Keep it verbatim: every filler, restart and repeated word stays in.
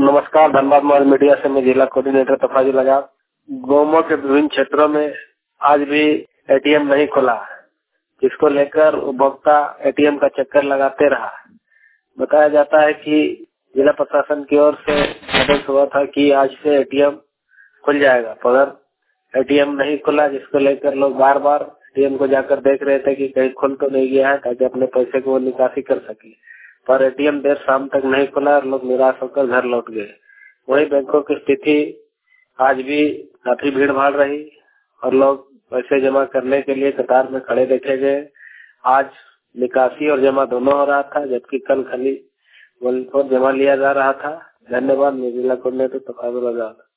नमस्कार, Dhanbad mobile media से मैं जिला कोऑर्डिनेटर तफाजुल आजाद। गोमो के विभिन्न क्षेत्रों में आज भी एटीएम नहीं खुला, जिसको लेकर उपभोक्ता एटीएम का चक्कर लगाते रहा। बताया जाता है कि जिला प्रशासन की ओर से आदेश हुआ था कि आज से एटीएम खुल जाएगा, मगर एटीएम नहीं खुला, जिसको लेकर लोग बार बार एटीएम को जाकर देख रहे थे कि कहीं खुल तो नहीं गया है, ताकि अपने पैसे को निकासी कर सके। पर एटीएम देर शाम तक नहीं खुला और लोग निराश होकर घर लौट गए। वही बैंकों की स्थिति आज भी काफी भीड़ भाड़ रही और लोग पैसे जमा करने के लिए कतार में खड़े देखे गए। आज निकासी और जमा दोनों हो रहा था, जबकि कल खाली जमा लिया जा रहा था। धन्यवाद। मैं जिला कोऑर्डिनेटर तफाजुल आजाद।